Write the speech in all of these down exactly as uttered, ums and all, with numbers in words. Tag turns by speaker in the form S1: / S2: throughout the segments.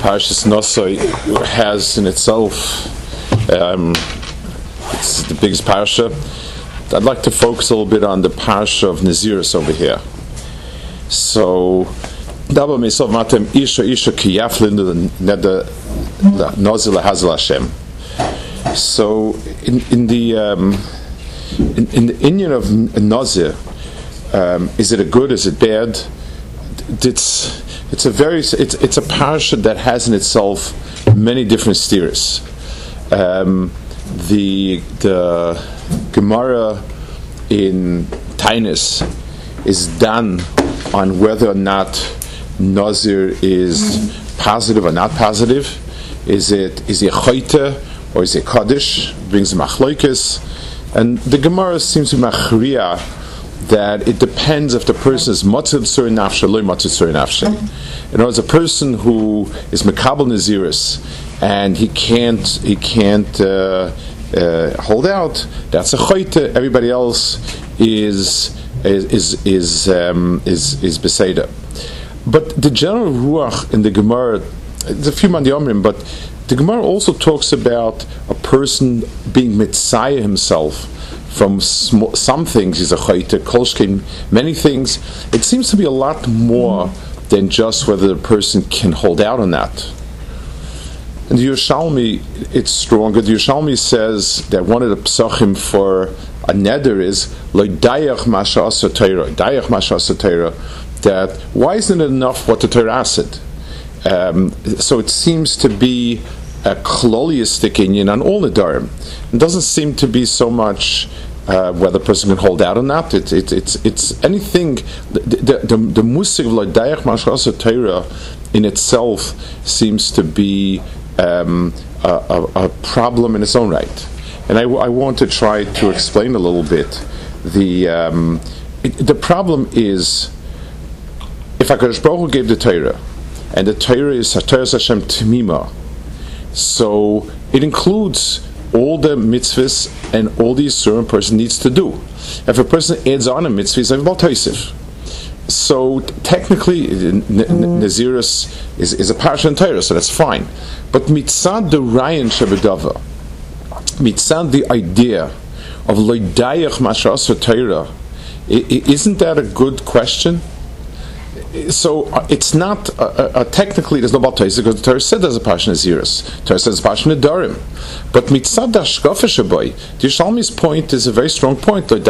S1: Parshas Nosoi has in itself, um, it's the biggest parsha. I'd like to focus a little bit on the parsha of Nazirus over here. So, Daba Meisov Matem Isha Isha Kiyaflin Neda Nozil Hazel Hashem. So, in in the um, in, in the Indian of Nazir, um, is it a good? Is it bad? It's it's a very it's it's a parsha that has in itself many different steers. Um, the the Gemara in Tainus is done on whether or not Nazir is positive or not positive. Is it is he a choite or is he a kaddish? Brings a machlokes, and the Gemara seems to be machriya that it depends if the person is matzil tzur nafshe or loy matzil tzur nafshe. In other words, a person who is mekabel nazirus and he can't he can't uh, uh, hold out, that's a choite. Everybody else is is is is um, is, is beseda. But the general ruach in the Gemara, there's a few man yomrim, but the Gemara also talks about a person being mitzayah himself from sm- some things. He's a chayte, kolshkin, many things. It seems to be a lot more than just whether the person can hold out on that. And the Yerushalmi, it's stronger. The Yerushalmi says that one of the psachim for a neder is loydayach masha asa Torah, dayach masha asa Torah. That why isn't it enough what the Torah said? Um, so it seems to be a kloliistic inyan on all the darim. It doesn't seem to be so much uh, whether the person can hold out or not. It, it, it's it's anything. The the, the, the musig of l'dayach mashras Torah in itself seems to be um, a, a, a problem in its own right. And I, I want to try to explain a little bit. The um, it, the problem is if HaKadosh Baruch Hu gave the Torah, and the Torah is Torah Hashem Tmima, so it includes all the mitzvahs and all the yisurim a person needs to do. If a person adds on a mitzvah, he's about Tosif. So technically, n- n- Nazirus is, is a parsha in Torah, so that's fine. But mitzad the Ryan Shabedava, mitzad the idea of loydayach mashras Torah, isn't that a good question? So uh, it's not uh, uh, technically there's no baltais because the Torah said there's a passion of Nazirus. The Torah says passion of Darim. But mitzad hashkafa shabai, the Yerushalmi's point is a very strong point. So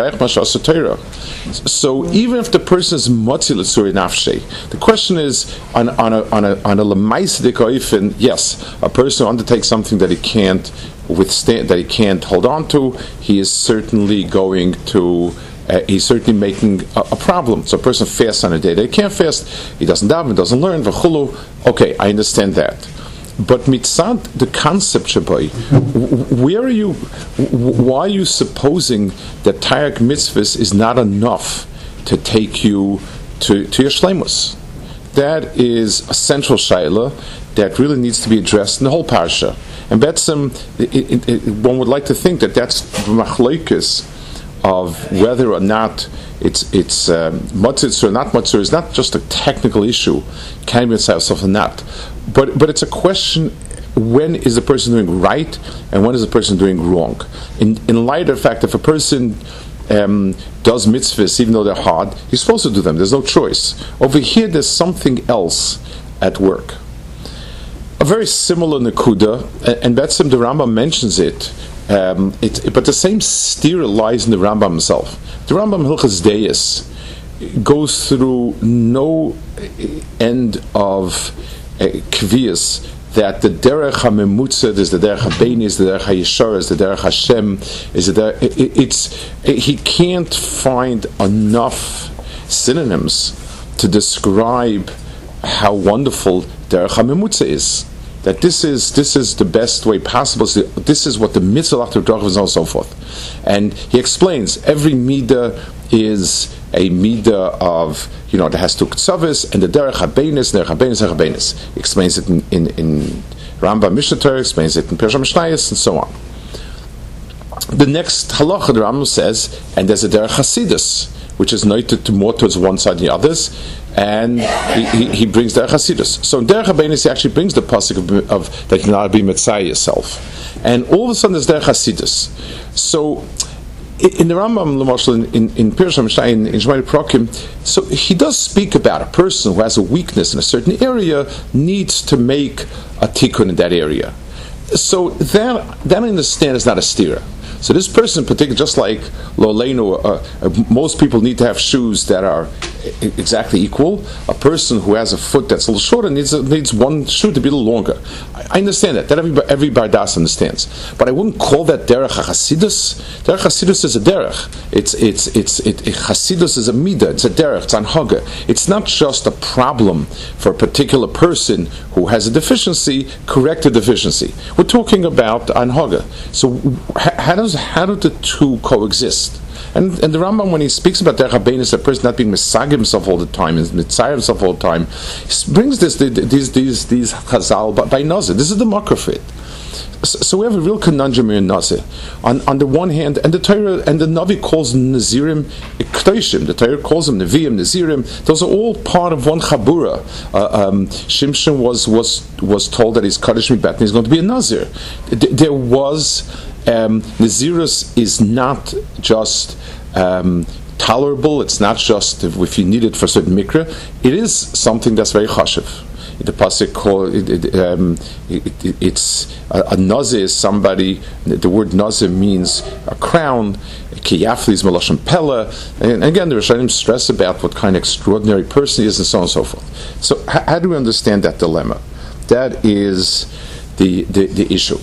S1: even if the person is matzil tzur nafshe, the question is on on a on a on a lemaisdik oifen. Yes, a person who undertakes something that he can't withstand, that he can't hold on to, he is certainly going to. Uh, he's certainly making a, a problem. So a person fasts on a day that he can't fast, he doesn't daven, doesn't learn, v'chulu. Okay, I understand that. But mitzad, the concept shabai, where are you, why are you supposing that tarak mitzvahs is not enough to take you to, to your shleimus? That is a central shaila that really needs to be addressed in the whole parsha. And betzim, it, it, it, one would like to think that that's machlokes of whether or not it's it's matzitz um, or not matzitz is not just a technical issue, can be itself or not, but but it's a question: when is the person doing right and when is the person doing wrong? In in light of the fact, if a person um, does mitzvahs even though they're hard, he's supposed to do them. There's no choice. Over here, there's something else at work. A very similar nekuda, and that's the Rambam mentions it. Um, it, but the same steer lies in the Rambam himself. The Rambam Hilchas Deis goes through no end of uh, kviyas that the derech hamemutza is the derech habeini, is the derech hayishar, is the derech Hashem, is the derech, it, it's it, he can't find enough synonyms to describe how wonderful derech hamemutza is. That this is this is the best way possible. This is what the mitzvah after drach is and so forth. And he explains every midah is a midah of, you know, that has two ktsavis and the derech habenis, derech habenis, derech habenis. He explains it in in, in Rambam Mishnah Torah, explains it in Persham Mishnayos, and so on. The next halacha the Rambam says, and there's a derech hasidus, which is noted to more towards one side than the others. and he, he, he brings Derech Hasidus. So in Derech HaBeinus he actually brings the pasuk of, of that you cannot be Mitzayah yourself, and all of a sudden there's Derech Hasidus. So in the Rambam, in in, in Pirush HaMishnah, in, in Shemai Prokim, so he does speak about a person who has a weakness in a certain area needs to make a tikkun in that area. So that that I understand is not a stira. So this person in particular, just like Lolenu, uh, uh, most people need to have shoes that are I- exactly equal. A person who has a foot that's a little shorter needs a, needs one shoe to be a little longer. I, I understand that. That every, every Bardas understands. But I wouldn't call that derech Hasidus. Derech Hasidus is a derech. It's it's it's it, it, Hasidus is a midah. It's a derech. It's anhaga. It's not just a problem for a particular person who has a deficiency. Correct the deficiency. We're talking about anhaga. So how does how do the two coexist? And, and the Rambam, when he speaks about Derech HaBeinus, a person not being misagim himself all the time, and mitzayah himself all the time, he brings this these these these chazal by, by nazir. This is the makar for it. So, so we have a real conundrum in nazir. On on the one hand, and the Torah and the Navi calls nazirim k'toshim. The Torah calls them neviim, nazirim. Those are all part of one chabura. Uh, um, Shimshon was was was told that he's kaddish mibat and he's going to be a nazir. There was. Um, Nazirus is not just um, tolerable, it's not just if, if you need it for certain mikra, it is something that's very chashiv. The pasuk called it, it, um, it, it, it's a, a nazir is somebody. The word nazir means a crown. Kiyafli is melashon pella, and again the Rishonim stress about what kind of extraordinary person he is, and so on and so forth. So, h- how do we understand that dilemma? That is the the, the issue.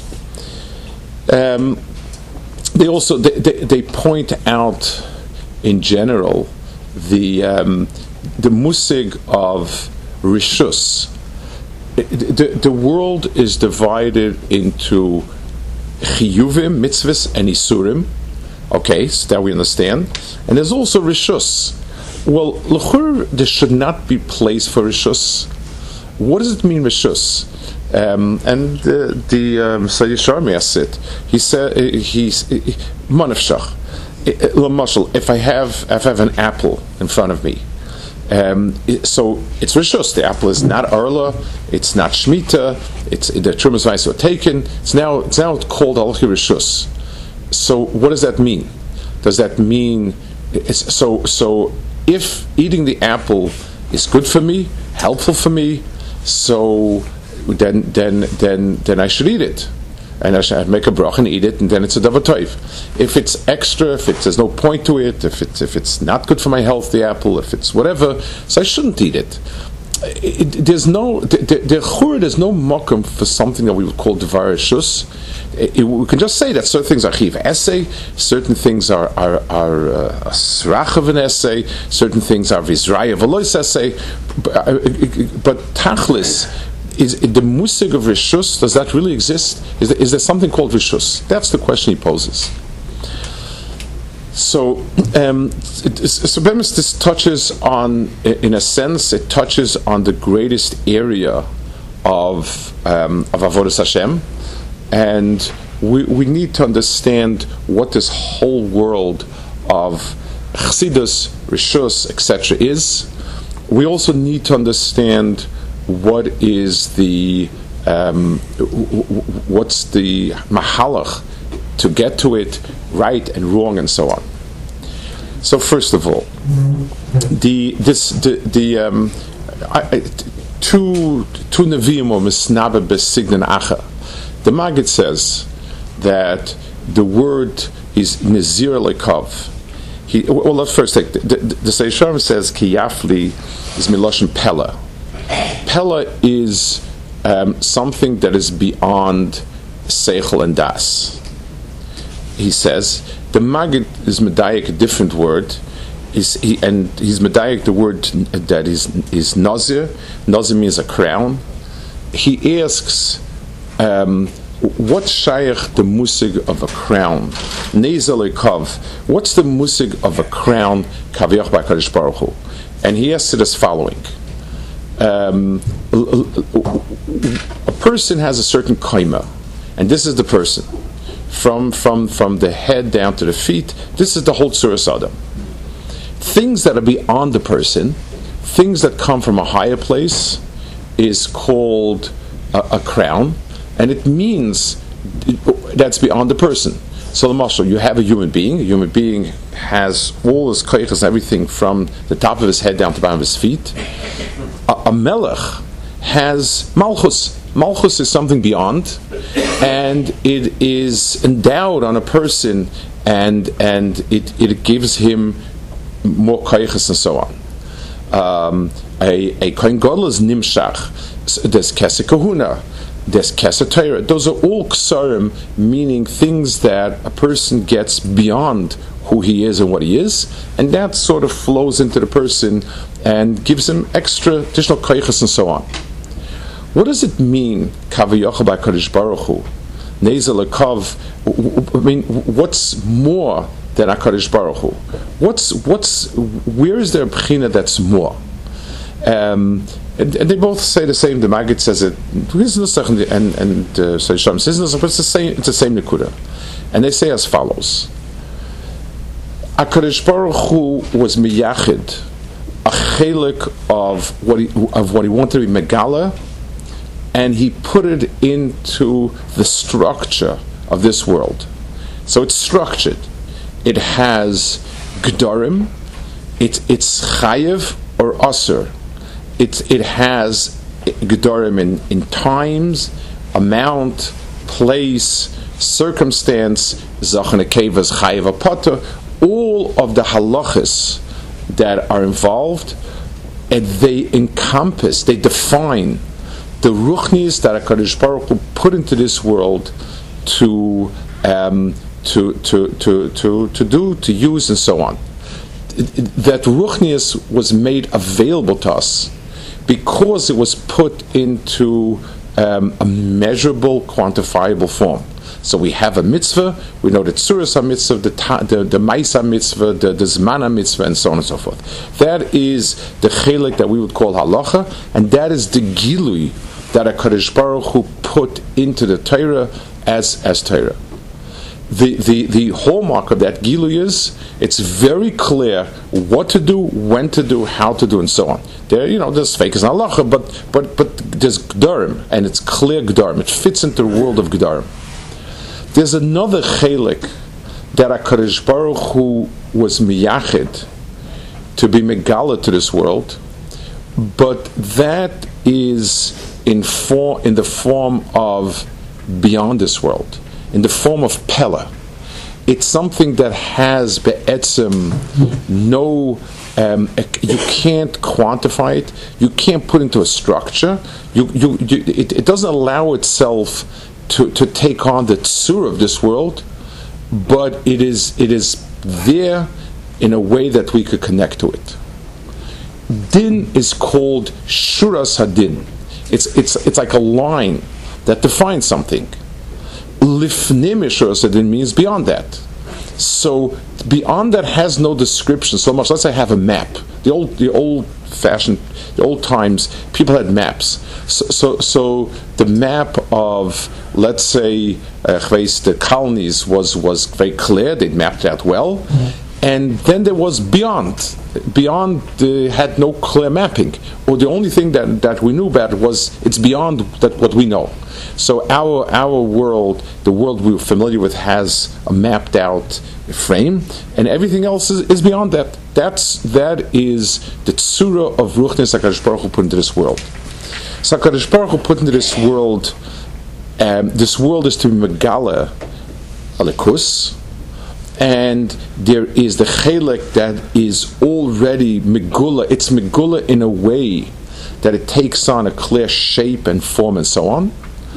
S1: Um, they also they, they, they point out in general the um, the musig of rishus. The, the world is divided into chiyuvim, mitzvahs, and isurim. Okay, so that we understand. And there's also rishus. Well, l'chur, there should not be place for rishus. What does it mean, rishus? Um, and uh, the um, Sayyid Sharmi asks it. He said, uh, "He's manafshach." If I have, if I have an apple in front of me, um, it, so it's rishus. The apple is not arla, it's not shmita. It's the trumas vayis are taken. It's now it's now called alchi rishus. So what does that mean? Does that mean it's, so? So if eating the apple is good for me, helpful for me, so then then then then I should eat it, and I should make a brach and eat it, and then it's a davar toiv. If it's extra, if it, there's no point to it, if it's if it's not good for my health, the apple, if it's whatever, so I shouldn't eat it. It, it, there's no the, the, the there's no makom for something that we would call devar rishus. We can just say that certain things are chiv essay, certain things are are are a srach of an essay, certain things are vizraya v'lois essay, but, but tachlis is the musig of rishus. Does that really exist? Is there, is there something called rishus? That's the question he poses. So, um, it, so Bemis, this touches on, in a sense, it touches on the greatest area of um, of avodas Hashem, and we we need to understand what this whole world of chassidus, rishus, et cetera is. We also need to understand what is the um, what's the mahalach to get to it, right and wrong, and so on. So first of all, the this the the um, I, I, two two neviim or misnabe besignan acha. The Maggid says that the word is nizir lekov. He well, let's first take the, the, the Seisharim says kiyafli is miloshin pella. Pella is um, something that is beyond seichel and das. He says the Maggid is medayik a different word, is he, and he's medayik the word that is is nazir. Nazir means a crown. He asks, um, what's shaykh the musig of a crown? Nezelikav. What's the musig of a crown? Kaviyach b'Kadosh Baruch Hu. And he asks it as following. Um, a person has a certain kaima, and this is the person. From from from the head down to the feet, this is the whole Tzuras Adam. Things that are beyond the person, things that come from a higher place is called a, a crown, and it means that's beyond the person. So the marshal, you have a human being. A human being has all his koiches, everything from the top of his head down to the bottom of his feet. A, a melech has malchus. Malchus is something beyond, and it is endowed on a person, and and it, it gives him more koiches and so on. Um, a a kohen gadol is nimshach. There's kesed kahuna. There's kesed Torah. Those are all ksarim, meaning things that a person gets beyond who he is and what he is, and that sort of flows into the person and gives him extra additional koiches and so on. What does it mean, kavayochel by Kadosh Baruch Hu? Nezel kav. I mean, what's more than HaKadosh Baruch Hu? What's what's where is there a bechina that's more? Um, and, and they both say the same. The Maggid says it, and and uh, so Shalom says it, but it's the same. It's the same nekuda, and they say as follows: HaKadosh Baruch Hu was miyachid, a chelik of what he of what he wanted to be megala, and he put it into the structure of this world. So it's structured. It has gedarim. It it's chayev or aser. It it has gedarim in, in times, amount, place, circumstance, zachan kevas chayev apata, all of the halachas that are involved, and they encompass, they define the ruchnis that HaKadosh Baruch Hu put into this world to um, to, to to to to do, to use, and so on. That ruchnis was made available to us because it was put into um, a measurable, quantifiable form. So we have a mitzvah, we know the tzuras mitzvah, the the, the maisa mitzvah, the, the zmana mitzvah, and so on and so forth. That is the chelik that we would call halacha, and that is the gilui that HaKadosh Baruch Hu put into the Torah as as Torah. The, the the hallmark of that gilui is it's very clear what to do, when to do, how to do, and so on. There, you know, there's fakes and halacha, but but but there's gedarim, and it's clear gedarim. It fits into the world of gedarim. There's another chelik that HaKadosh Baruch Hu was miyachid to be megala to this world, but that is in for in the form of beyond this world, in the form of pella. It's something that has be'etzem no, um, you can't quantify it, you can't put into a structure, you, you, you it, it doesn't allow itself to, to take on the tzur of this world, but it is it is there in a way that we could connect to it. Din is called shuras hadin. It's it's it's like a line that defines something. Lifnim shuras hadin means beyond that. So beyond that has no description so much. Let's say I have a map. The old the old fashioned the old times people had maps. So so, so the map of, let's say uh, the colonies was was very clear. They mapped that well. Mm-hmm. And then there was beyond. Beyond uh, had no clear mapping, or the only thing that, that we knew about was it's beyond that what we know. So our our world, the world we were familiar with, has a mapped out frame, and everything else is, is beyond that. That's that is the tzura of ruchnis HaKadosh Baruch Hu put into this world. So HaKadosh Baruch Hu put into this world. Um, this world is to be megala alikus. And there is the chelik that is already megula. It's megula in a way that it takes on a clear shape and form and so on.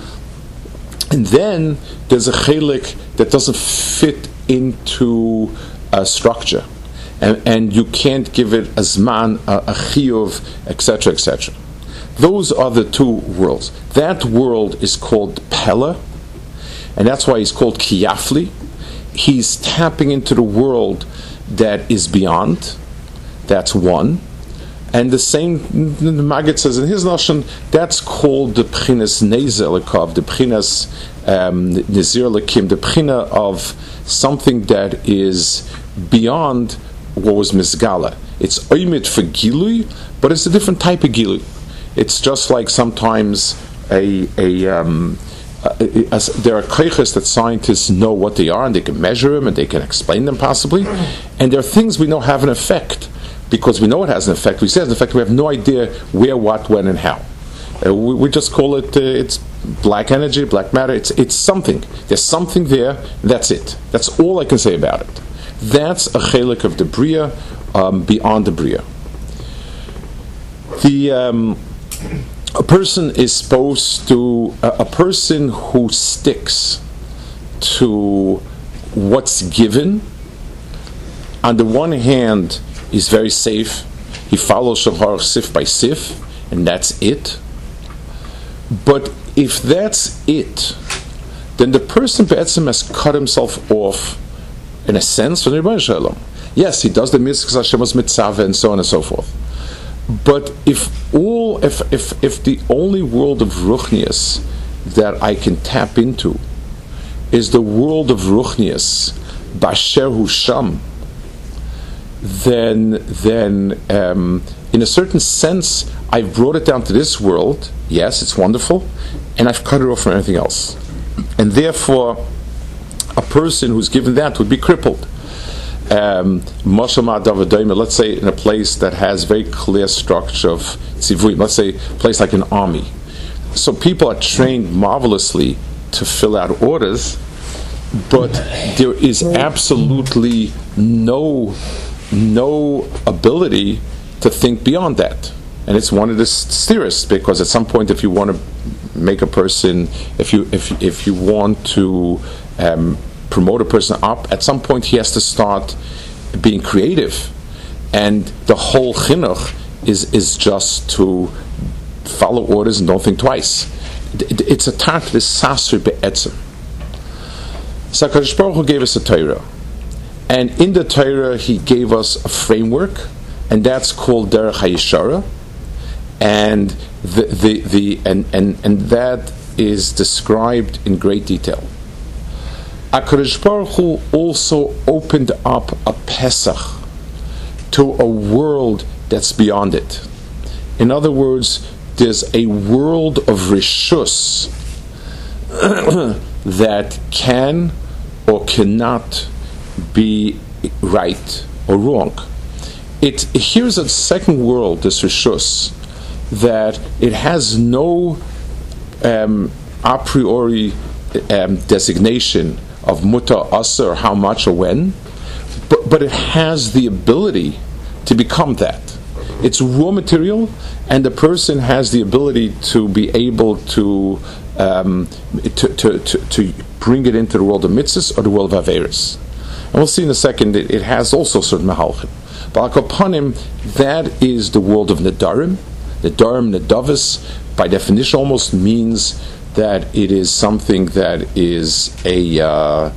S1: And then there's a chelik that doesn't fit into a structure, and, and you can't give it a zman, a, a chiyuv, et cetera, et cetera. Those are the two worlds. That world is called pella, and that's why he's called kiyafli. He's tapping into the world that is beyond. That's one. And the same, the Maggid says in his notion, that's called the Pchinas Nezer Lekov, the Pchinas Nezir Lekim, the Pchina of something that is beyond what was Mizgala. It's oimid for gilui, but it's a different type of gilui. It's just like sometimes a a um, uh, as there are koiches that scientists know what they are and they can measure them and they can explain them possibly, and there are things we know have an effect because we know it has an effect. We say it has an effect. We have no idea where, what, when, and how. Uh, we, we just call it uh, it's black energy, black matter. It's it's something. There's something there. That's it. That's all I can say about it. That's a chelik of the bria um, beyond the bria. The um, a person is supposed to a, a person who sticks to what's given. On the one hand, he's very safe. He follows Shulchan sif by sif, and that's it. But if that's it, then the person Be'etzim has cut himself off, in a sense, from the Rebbeinu Shalom. Yes, he does the mitzvahs Hashem was mitzvah and so on and so forth. But if all, if if if the only world of Ruchnius that I can tap into is the world of Ruchnius, Basher Hu Sham, then then um, in a certain sense I've brought it down to this world. Yes, it's wonderful, and I've cut it off from anything else. And therefore, a person who's given that would be crippled. Um, let's say in a place that has very clear structure of tzivuim, let's say a place like an army. So people are trained marvelously to fill out orders, but there is absolutely no no ability to think beyond that. And it's one of the steers, because at some point, if you want to make a person, if you if if you want to um, promote a person up, at some point he has to start being creative, and the whole chinuch is is just to follow orders and don't think twice. It's a tat l'sasri be'etzem. So HaKadosh Baruch Hu gave us a Torah, and in the Torah he gave us a framework, and that's called Derech HaYeshara. And the the, the and, and, and that is described in great detail. HaKadosh Baruch Hu also opened up a Pesach to a world that's beyond it. In other words, there's a world of Rishus that can or cannot be right or wrong. It here's a second world, this Rishus, that it has no um, a priori um, designation of muta, asa, or how much or when, but, but it has the ability to become that. It's raw material, and the person has the ability to be able to um, to, to, to, to bring it into the world of mitzvahs or the world of averis. And we'll see in a second, it, it has also certain mahalchim. But upon him, that is the world of nedarim. Nedarim, nedavis, by definition almost means that it is something that is a uh,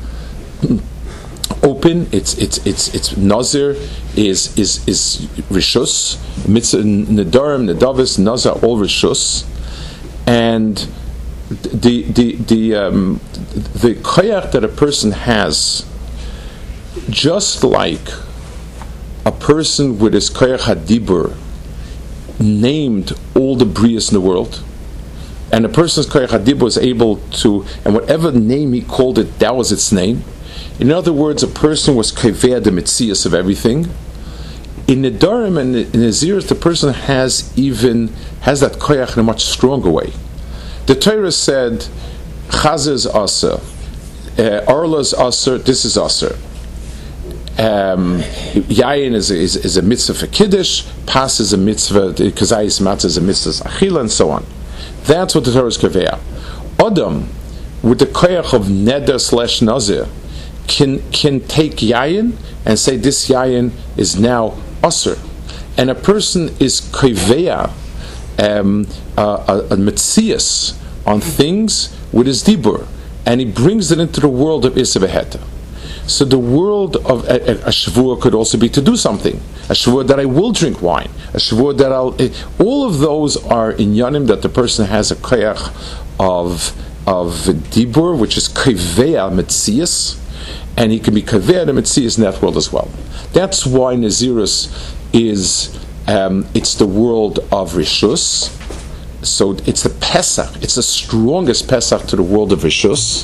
S1: open. It's it's it's it's nazir is is is rishus. Mitzvah nedarim, nedavis, nazir, all rishus, and the the the um, the koyach that a person has, just like a person with his koyach hadibur named all the brias in the world, and a person's koyach hadibur was able to, and whatever name he called it, that was its name. In other words, a person was kaveh the mitzias of everything. In nedarim and in naziris, the person has even has that koyach in a much stronger way. The Torah said, "Chazah is aser, uh, arla is aser, this is aser." Um, Yayin is a, is, is a mitzvah for Kiddush, Pas is a mitzvah, Kazayis Matzah is a mitzvah Achila, and so on. That's what the Torah is kaveya. Adam, with the koyach of neder slash nazir, can can take Yayin and say this Yayin is now Aser. And a person is kaveya, um, a, a, a mitzias on things with his dibur, and he brings it into the world of Issa V'Heta. So the world of a, a, a Shavuot could also be to do something. A Shavuot that I will drink wine. A Shavuot that I'll... It, all of those are inyanim that the person has a koyach of of dibur, which is kaveya metzias, and he can be kaveya the metzias in that world as well. That's why Nazirus is um, it's the world of Rishus. So it's the Pesach. It's the strongest Pesach to the world of Rishus.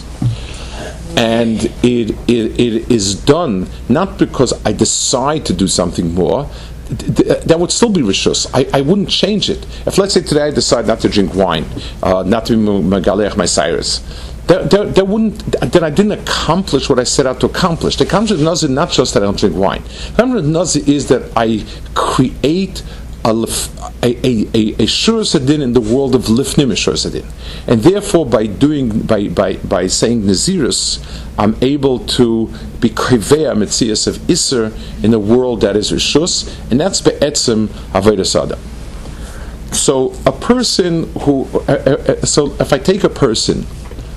S1: And it, it it is done not because I decide to do something more. That would still be Rishus. I, I wouldn't change it. If, let's say, today I decide not to drink wine, uh, not to be Megalech my Cyrus, That, that, that wouldn't, that I didn't accomplish what I set out to accomplish. The Kamshad Nazir is not just that I don't drink wine. The Kamshad Nazir is that I create a a a, a Shur Sadin in the world of Lifnim Shur Sadin, and therefore by doing by by by saying Nazirus, I'm able to be Kriveya Metzias of Isser in the world that is Rishus, and that's Be'etzim Avodas Adam. So a person who, uh, uh, so if I take a person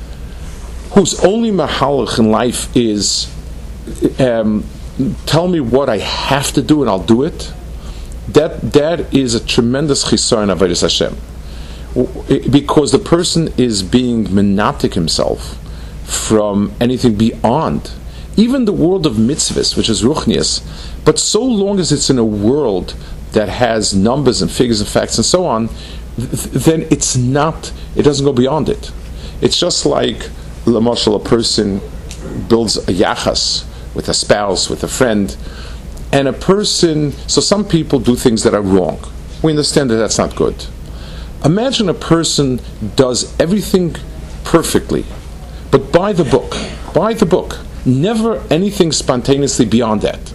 S1: whose only mahalach in life is um, tell me what I have to do and I'll do it, that that is a tremendous chisaron of Avodas Hashem, because the person is being menatik himself from anything beyond even the world of mitzvahs, which is ruchnias. But so long as it's in a world that has numbers and figures and facts and so on, th- then it's not, it doesn't go beyond it. It's just like L'mashal, a person builds a yachas with a spouse, with a friend, and a person, so some people do things that are wrong. We understand that that's not good. Imagine a person does everything perfectly, but by the book, by the book, never anything spontaneously beyond that.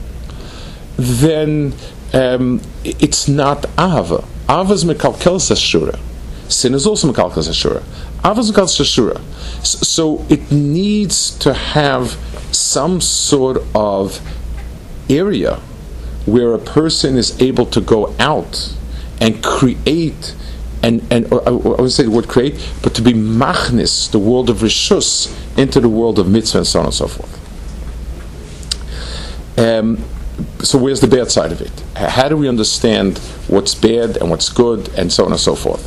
S1: Then um, it's not ahava. Ahava is mekalkelas hashura. Sin is also mekalkelas hashura. Ahava is mekalkelas hashura. So it needs to have some sort of area where a person is able to go out and create, and, and or I would say the word create, but to be machnis, the world of Rishus, into the world of mitzvah and so on and so forth. Um, so where's the bad side of it? How do we understand what's bad and what's good and so on and so forth?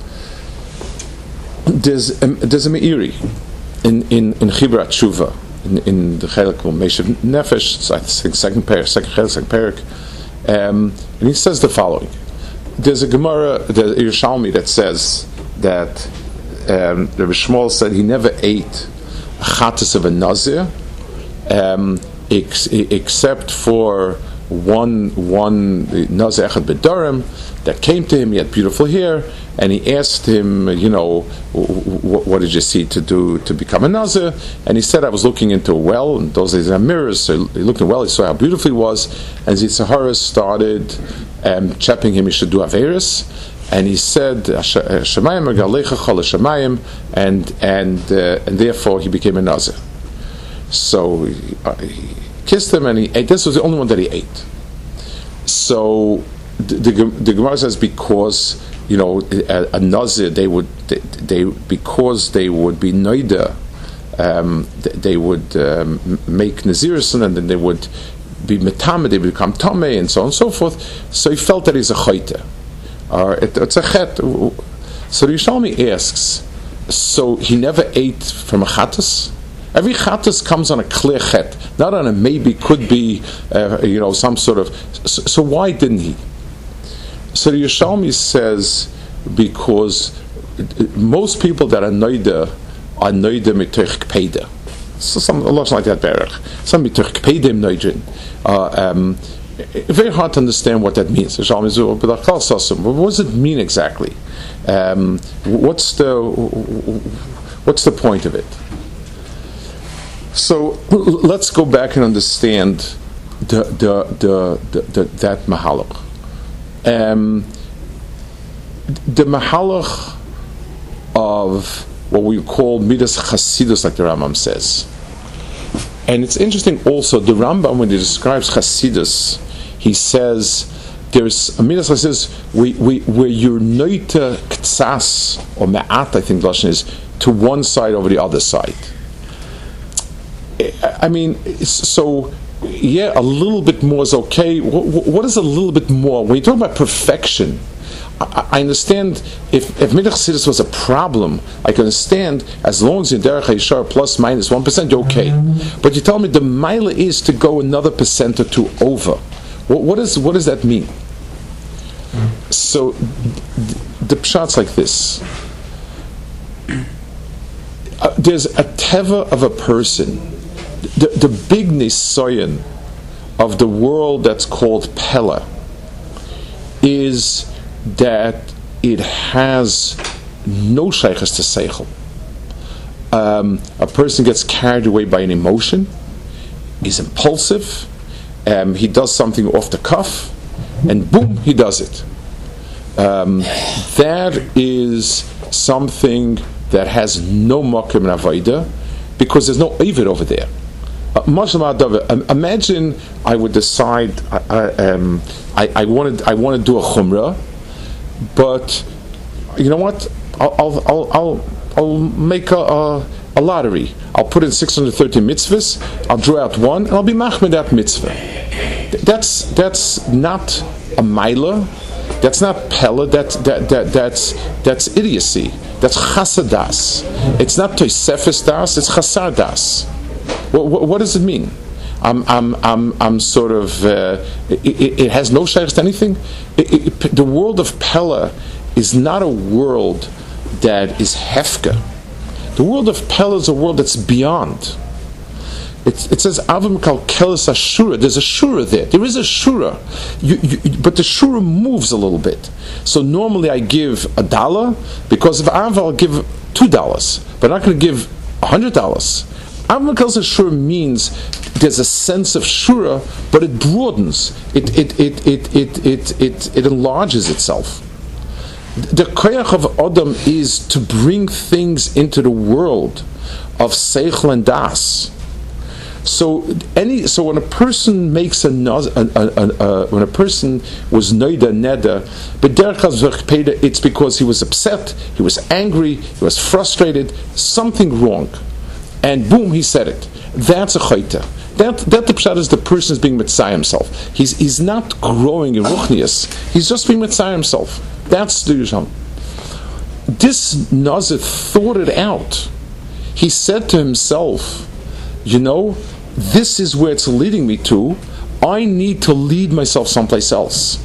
S1: There's, um, there's a Meiri in, in, in Chibur HaTshuva, in, in the Chelik Meshav Nefesh, I think second parak, second Chelik, second parak, um, and he says the following. There's a Gemara, the Yerushalmi, that says that um, Rabbi Shmuel said he never ate a chatas of a nazir, um, ex- except for one one nazir echad bedarim that came to him. He had beautiful hair, and he asked him, you know, what, what did you see to do to become a nazir? And he said, I was looking into a well, and those days there had mirrors, so he looked in a well, he saw how beautiful he was, and Zitzahara started um, chapping him, he should do Averis, and he said, Shemayim Galecha Chol Shemayim, and and uh, and therefore he became a nazir. So he, uh, he kissed him, and he ate. This was the only one that he ate. So the, the, the Gemara says, because you know a, a nazir, they would they, they because they would be noida, um, they, they would um, make nazirison, and then they would be metame, they would become tameh, and so on and so forth. So he felt that he's a chayte, or it, it's a chet. So the Yerushalmi asks, so he never ate from a chatas? Every chatas comes on a clear chet, not on a maybe, could be, uh, you know, some sort of. So, so why didn't he? So the Yerushalmi says, because most people that are noida are noida mitoch kpeida. So some a lot like that berach. Some mitoch kpeidim noidin. Um, very hard to understand what that means. What does it mean exactly? Um, what's the what's the point of it? So let's go back and understand the the the, the, the that mahalach. Um, the mahalach of what we call midas chasidus, like the Rambam says. And it's interesting also, the Rambam, when he describes chasidus, he says there's a midas chasidus where, where you're noita ktsas, or ma'at, I think the Lashon is, to one side over the other side. I mean, so, yeah, a little bit more is okay. What, what is a little bit more? When you talk about perfection, I, I understand if, if Midach Chassidus was a problem, I can understand as long as you're Derech HaYishar plus minus one percent, you're okay. But you tell me the Maila is to go another percent or two over. What, what, is, what does that mean? So the pshat's like this. Uh, there's a teva of a person. The, the big nisayon of the world that's called Pella is that it has no shaykhs to seichel. Um, a person gets carried away by an emotion. He's impulsive. Um, he does something off the cuff, and boom, he does it. Um, that is something that has no makom in avodah, because there's no ovid over there. Uh, imagine I would decide I, I, um, I, I wanted I want to do a chumrah, but you know what? I'll I'll I'll, I'll, I'll make a, a, a lottery. I'll put in six hundred thirty mitzvahs. I'll draw out one, and I'll be machmed that mitzvah. That's that's not a maila. That's not pella. That's that that that's that's idiocy. That's chasadas. It's not toisefes das. It's chasar das. What, what, what does it mean? I'm I'm I'm I'm sort of. Uh, it, it has no shaykhs to anything. It, it, the world of pella is not a world that is hefka. The world of pella is a world that's beyond. It, it says Avim kalkelis ashura. There's a shura there. There is a shura, you, you, but the shura moves a little bit. So normally I give a dollar because of Av I'll give two dollars, but I'm not going to give a hundred dollars. Avim kalkelis ashura means there's a sense of shura, but it broadens. It it it it it it it, it enlarges itself. The koyach of Adam is to bring things into the world of seichel and das. So any so when a person makes a, a, a, a, a when a person was noida neda, but it's because he was upset, he was angry, he was frustrated, something wrong, and boom, he said it. That's a chayta. That that the pshat is the person is being mitzayah himself. He's he's not growing in ruchnius. He's just being mitzayah himself. That's the Yisham. This Nazir thought it out. He said to himself, you know, this is where it's leading me to. I need to lead myself someplace else.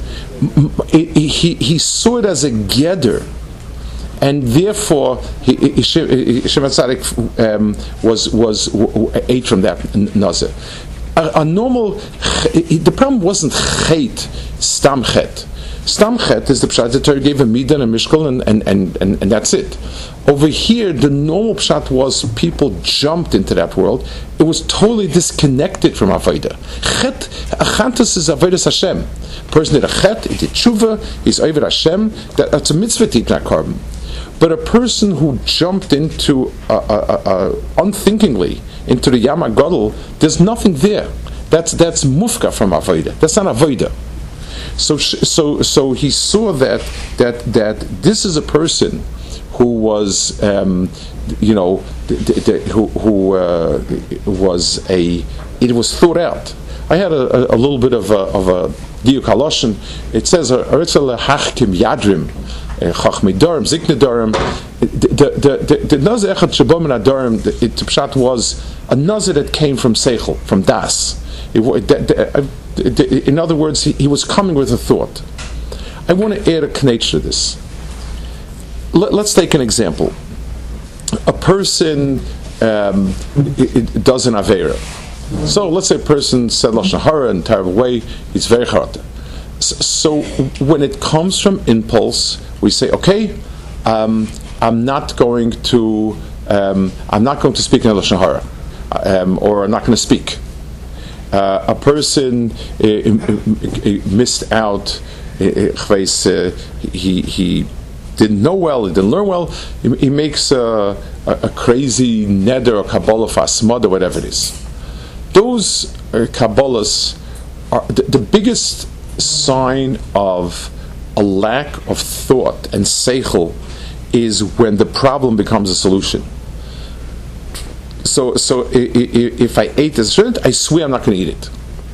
S1: He, he, he saw it as a gather, and therefore Shimon Tzadik um, was was ate from that Nazir. A, a normal, the problem wasn't chet, stam chet. Stam chet is the pshat that Torah gave a midah and a mishkal, and, and, and, and, and that's it. Over here, the normal pshat was people jumped into that world. It was totally disconnected from avodah. Chet, achantus is avodas Hashem. Person did a chet, he did tshuva, he's over Hashem. That, that's a mitzvah to eat that carbon. But a person who jumped into uh, uh, uh, unthinkingly into the Yama Gadol, there's nothing there. That's that's mufka from avodah. That's not avodah. So, so, so he saw that that that this is a person who was, um, you know, the, the, who, who uh, was a. It was thought out. I had a, a, a little bit of a, of a diuk haloshen. It says Eretzel hachkim yadrim, chachmei darim, zikne darim. The the the nazir echad shabom and adarim. The pshat was a nazir that came from seichel, from das. It, the, the, the, in other words, he, he was coming with a thought. I want to add a connection to this. Let, let's take an example. A person um, it, it does an avera. So let's say a person said lashon hara in a terrible way. He's very hard. So, so when it comes from impulse, we say, okay, um, I'm not going to, um, I'm not going to speak in lashon hara, um, or I'm not going to speak. Uh, a person uh, uh, missed out. Uh, uh, he he didn't know well. He didn't learn well. He, he makes a, a, a crazy neder or kabbalah for asmad or whatever it is. Those uh, kabbalahs are the, the biggest sign of a lack of thought and seichel is when the problem becomes a solution. So, so if I ate this shrimp, I swear I'm not going to eat it.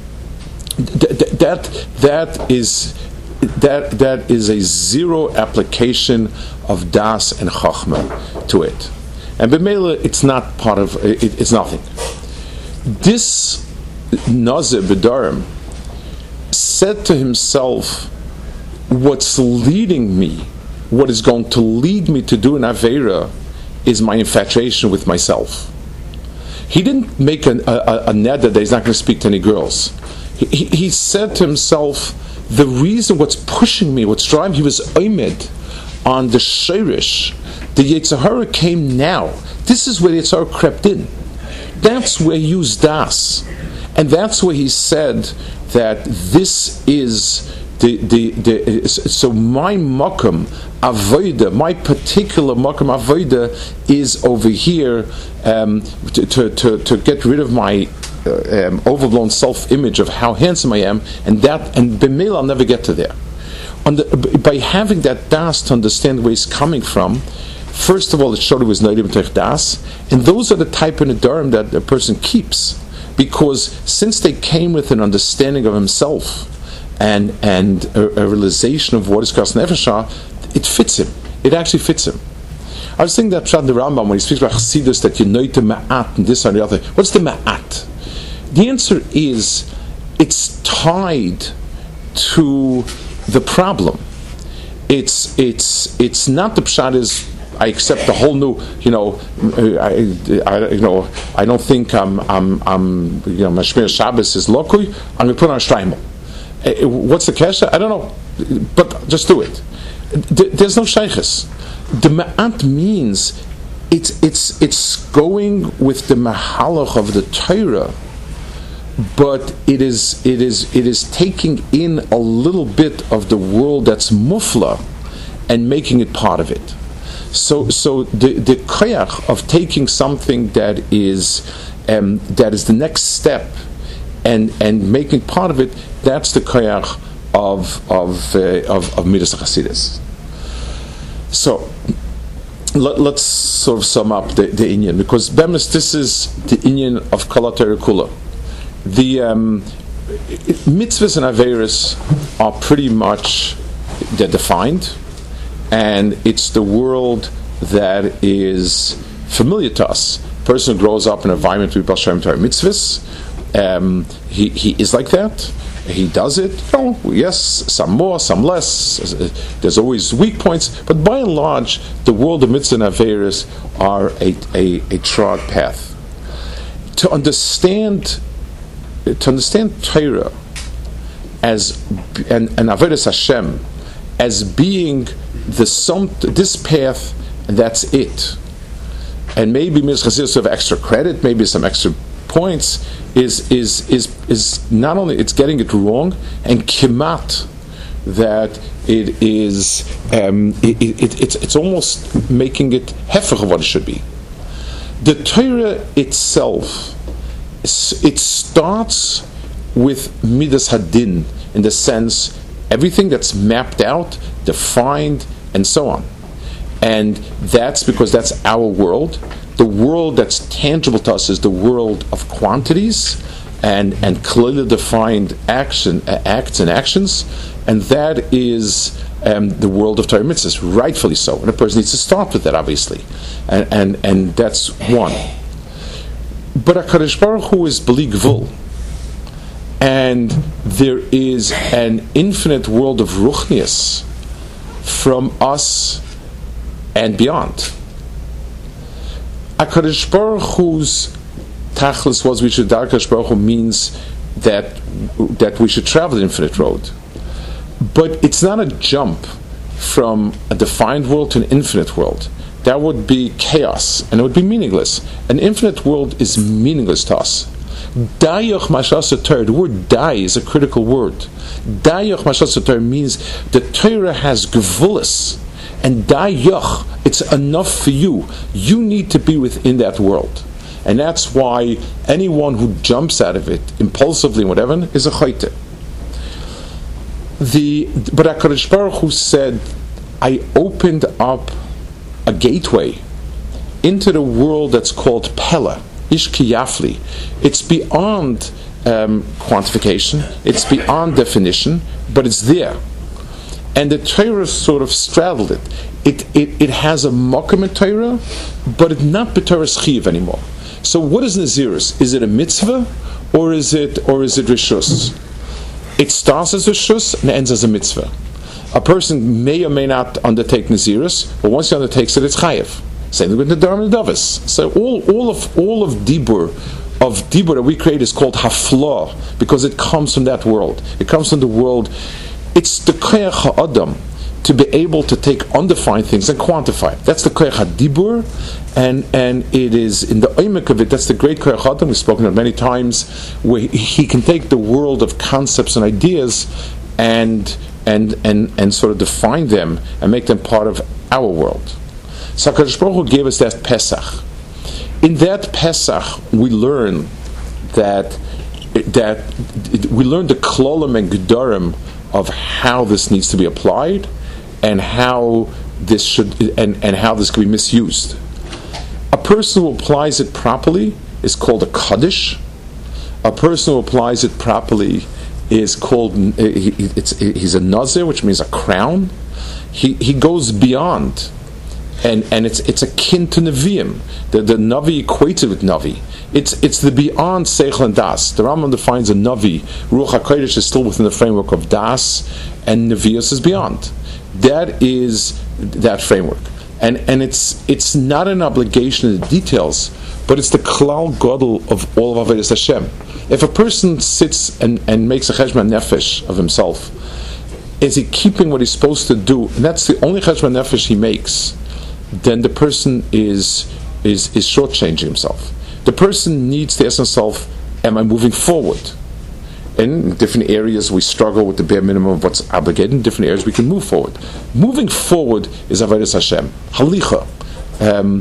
S1: That that is that that is a zero application of das and chachma to it, and b'meila it's not part of it, it's nothing. This nazir b'darim said to himself, what's leading me, what is going to lead me to do an Aveira is my infatuation with myself. He didn't make a, a, a neder that he's not going to speak to any girls. He, he, he said to himself, the reason, what's pushing me, what's driving, he was oimed on the shirish. The Yetzer Hara came now. This is where the Yetzer Hara crept in. That's where he used das. And that's where he said that this is the, the, the so my makam avoida, my particular makam avoida is over here um, to, to, to, to get rid of my uh, um, overblown self-image of how handsome I am, and that, and b'meil I'll never get to there. On the, by having that das to understand where he's coming from, first of all, it showed it was noidim tech das, and those are the type of nedarim that a person keeps, because since they came with an understanding of himself and and a, a realization of what is Kras Nefesh, it fits him. It actually fits him. I was thinking that Pshat in the Rambam, when he speaks about Chassidus, that you know the ma'at and this and the other. What's the ma'at? The answer is it's tied to the problem. It's it's it's not the Pshat is I accept the whole new, you know, I, I you know I don't think I'm I'm I'm you know Mashmir Shabbos is lokui. I'm going to put on a shtraimel. What's the kesha? I don't know, but just do it. There's no shaykhis. The ma'at means it's it's it's going with the mahalach of the Torah, but it is it is it is taking in a little bit of the world that's mufla and making it part of it. So so the the koyach of taking something that is um, that is the next step and and making part of it, that's the koyach of of uh, of, of Midas Chassidus. So let, let's sort of sum up the, the inyan, because bemis, this is the inyan of Kala Torah Kula. The um, mitzvahs and averis are pretty much they're defined, and it's the world that is familiar to us. A person who grows up in an environment with Baal Shem Torah mitzvahs, um, he he is like that. He does it, you know, yes, some more, some less. There's always weak points, but by and large, the world of mitzvah and averis are a, a, a trod path. To understand, to understand Torah as and, and averis Hashem as being the sum, this path, and that's it. And maybe Mitzvah Chassidus have extra credit, maybe some extra points. Is is is is not only it's getting it wrong, and kimat that it is um, it, it, it's it's almost making it hefech of what it should be. The Torah itself, it starts with midas hadin in the sense everything that's mapped out, defined, and so on, and that's because that's our world. The world that's tangible to us is the world of quantities and, and clearly defined action, uh, acts and actions, and that is um, the world of Torah mitzvahs, rightfully so. And a person needs to start with that, obviously, and and, and that's one. But HaKadosh Baruch Hu is b'li gvul, and there is an infinite world of ruchnius from us and beyond. HaKadosh Baruch Hu's tachlis was we should HaKadosh Baruch Hu means that that we should travel the infinite road, but it's not a jump from a defined world to an infinite world. That would be chaos and it would be meaningless. An infinite world is meaningless to us. Dayoch mashas Torah. The word "dai" is a critical word. Dayoch mashas Torah means the Torah has gevulis. And dayoch, it's enough for you. You need to be within that world. And that's why anyone who jumps out of it impulsively, whatever, is a chayte. The but HaKadosh Baruch Hu said, I opened up a gateway into the world that's called Pella, Ishki Yafli. It's beyond um, quantification, it's beyond definition, but it's there. And the Torah sort of straddled it. It it, it has a mokum in Torah, but it's not b'Torah's chiv anymore. So what is Nazirus? Is it a mitzvah, or is it or is it rishus? It starts as a shus and ends as a mitzvah. A person may or may not undertake Nazirus, but once he undertakes it, it's chayev. Same thing with the Dharma and Davis. So all, all of all of Dibur, of Dibur that we create is called Haflah, because it comes from that world. It comes from the world. It's the Koyach HaAdam to be able to take undefined things and quantify it. That's the Koyach HaDibur, and and it is in the oimek of it. That's the great Koyach HaAdam. We've spoken of many times, where he can take the world of concepts and ideas and and and and sort of define them and make them part of our world. So HaKadosh Baruch Hu gave us that Pesach. In that Pesach, we learn that that we learn the klolim and gedarim of how this needs to be applied, and how this should and, and how this can be misused. A person who applies it properly is called a kaddish. A person who applies it properly is called he, it's, he's a nazir, which means a crown. He he goes beyond. And and it's it's akin to Nevi'im. The the Navi equates it with Navi. It's it's the beyond Seichel and Das. The Rambam defines a Navi. Ruach HaKodesh is still within the framework of Das, and Nevi'us is beyond. That is that framework. And and it's it's not an obligation in the details, but it's the Klal Gadol of all of Avodas Hashem. If a person sits and, and makes a cheshbon nefesh of himself, is he keeping what he's supposed to do? And that's the only cheshbon nefesh he makes. Then the person is is is shortchanging himself. The person needs to ask himself, am I moving forward? In different areas we struggle with the bare minimum of what's obligated. In different areas we can move forward. Moving forward is Avodas Hashem. Halicha. Um,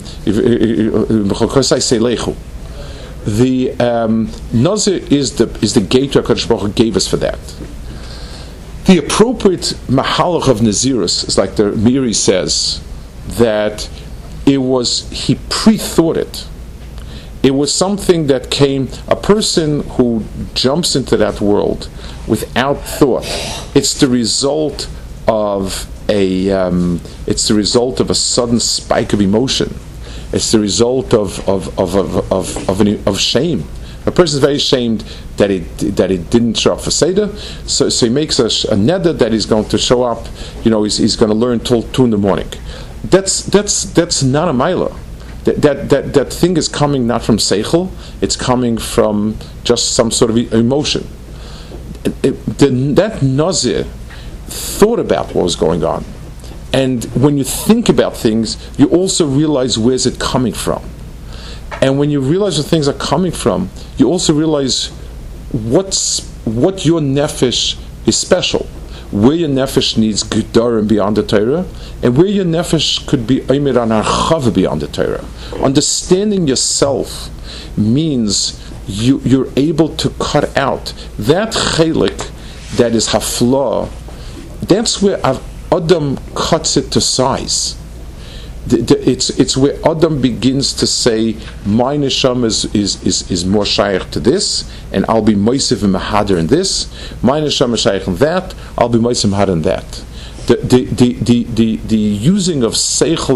S1: the um, Nazir is the is the gate that HaKadosh Baruch Hu gave us for that. The appropriate mahalach of Nazirus is like the Miri says, that it was, he pre-thought it. It was something that came, a person who jumps into that world without thought, it's the result of a, um, it's the result of a sudden spike of emotion. It's the result of of of of of, of, an, of shame. A person is very ashamed that he that he didn't show up for Seder, so so he makes a, a neder that he's going to show up. You know, he's he's going to learn till two in the morning. That's that's that's not a milah. That, that that that thing is coming not from seichel; it's coming from just some sort of emotion. It, it, the, that nazir thought about what was going on, and when you think about things, you also realize where's it coming from. And when you realize where things are coming from, you also realize what's what your nefesh is special. Where your nefesh needs gedarim beyond the Torah, and where your nefesh could be omer an archava beyond the Torah. Understanding yourself means you, you're able to cut out that chelik that is haflah. That's where Adam cuts it to size. The, the, it's it's where Adam begins to say, my neshama is, is, is, is more shaykh to this, and I'll be moisiv and mahader in this. My neshama is shaykh in that, I'll be moisiv and mahader in that. The, the, the, the, the, the using of seichel